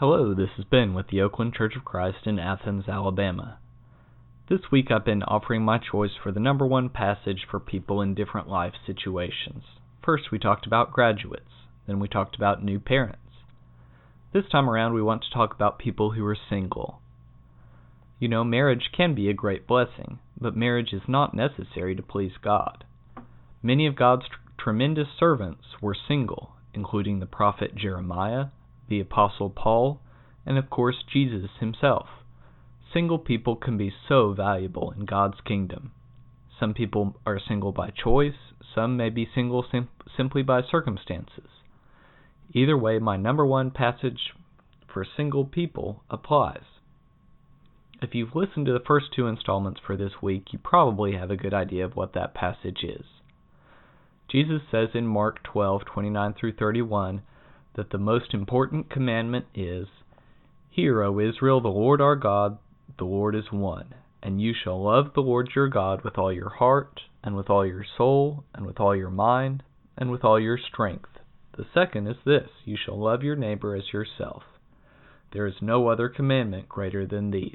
Hello, this is Ben with the Oakland Church of Christ in Athens, Alabama. This week I've been offering my choice for the number one passage for people in different life situations. First we talked about graduates, then we talked about new parents. This time around we want to talk about people who are single. You know, marriage can be a great blessing, but marriage is not necessary to please God. Many of God's tremendous servants were single, including the prophet Jeremiah, the Apostle Paul, and of course Jesus himself. Single people can be so valuable in God's kingdom. Some people are single by choice, some may be single simply by circumstances. Either way, my number one passage for single people applies. If you've listened to the first two installments for this week, you probably have a good idea of what that passage is. Jesus says in Mark 12:29 through 31, that the most important commandment is, "Hear, O Israel, the Lord our God, the Lord is one, and you shall love the Lord your God with all your heart, and with all your soul, and with all your mind, and with all your strength. The second is this, you shall love your neighbor as yourself. There is no other commandment greater than these."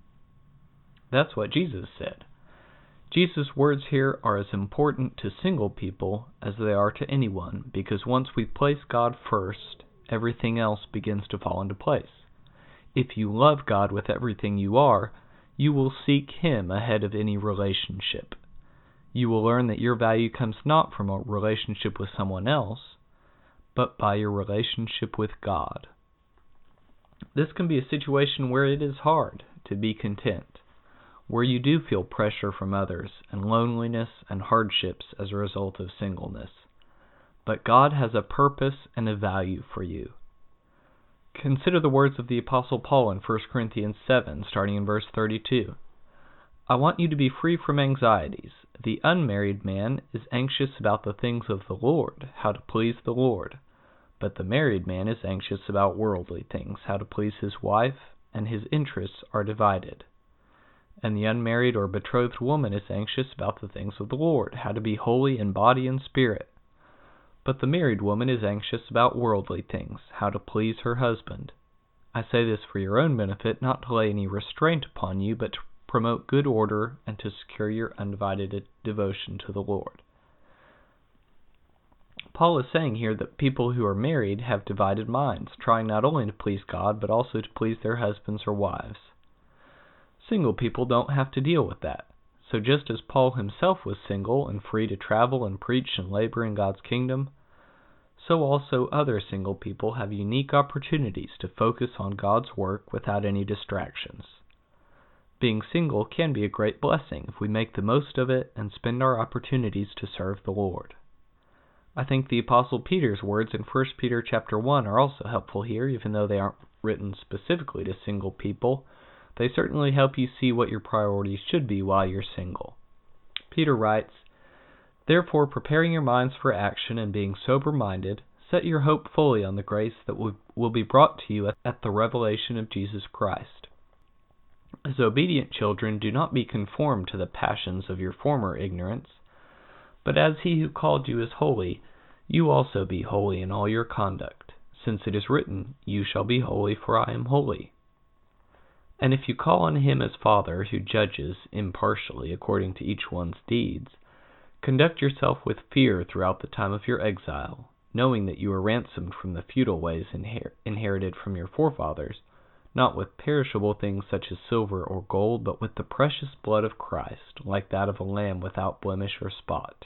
That's what Jesus said. Jesus' words here are as important to single people as they are to anyone, because once we place God first, everything else begins to fall into place. If you love God with everything you are, you will seek Him ahead of any relationship. You will learn that your value comes not from a relationship with someone else, but by your relationship with God. This can be a situation where it is hard to be content, where you do feel pressure from others and loneliness and hardships as a result of singleness. But God has a purpose and a value for you. Consider the words of the Apostle Paul in 1 Corinthians 7, starting in verse 32. "I want you to be free from anxieties. The unmarried man is anxious about the things of the Lord, how to please the Lord. But the married man is anxious about worldly things, how to please his wife, and his interests are divided. And the unmarried or betrothed woman is anxious about the things of the Lord, how to be holy in body and spirit. But the married woman is anxious about worldly things, how to please her husband. I say this for your own benefit, not to lay any restraint upon you, but to promote good order and to secure your undivided devotion to the Lord." Paul is saying here that people who are married have divided minds, trying not only to please God, but also to please their husbands or wives. Single people don't have to deal with that. So just as Paul himself was single and free to travel and preach and labor in God's kingdom, so also other single people have unique opportunities to focus on God's work without any distractions. Being single can be a great blessing if we make the most of it and spend our opportunities to serve the Lord. I think the Apostle Peter's words in 1 Peter chapter 1 are also helpful here, even though they aren't written specifically to single people. They certainly help you see what your priorities should be while you're single. Peter writes, "Therefore, preparing your minds for action and being sober-minded, set your hope fully on the grace that will be brought to you at the revelation of Jesus Christ. As obedient children, do not be conformed to the passions of your former ignorance, but as He who called you is holy, you also be holy in all your conduct, since it is written, 'You shall be holy, for I am holy.' And if you call on Him as Father, who judges impartially according to each one's deeds, conduct yourself with fear throughout the time of your exile, knowing that you are ransomed from the futile ways inherited from your forefathers, not with perishable things such as silver or gold, but with the precious blood of Christ, like that of a lamb without blemish or spot."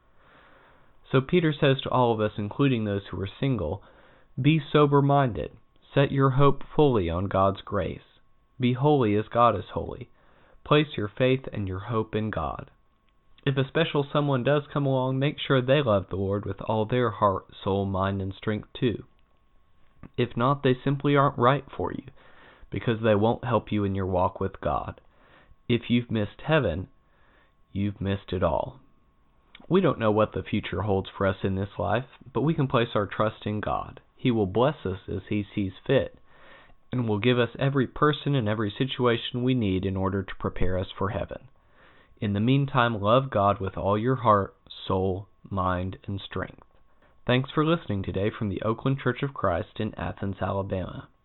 So Peter says to all of us, including those who are single, be sober-minded, set your hope fully on God's grace. Be holy as God is holy. Place your faith and your hope in God. If a special someone does come along, make sure they love the Lord with all their heart, soul, mind, and strength too. If not, they simply aren't right for you, because they won't help you in your walk with God. If you've missed heaven, you've missed it all. We don't know what the future holds for us in this life, but we can place our trust in God. He will bless us as He sees fit, and will give us every person and every situation we need in order to prepare us for heaven. In the meantime, love God with all your heart, soul, mind, and strength. Thanks for listening today from the Oakland Church of Christ in Athens, Alabama.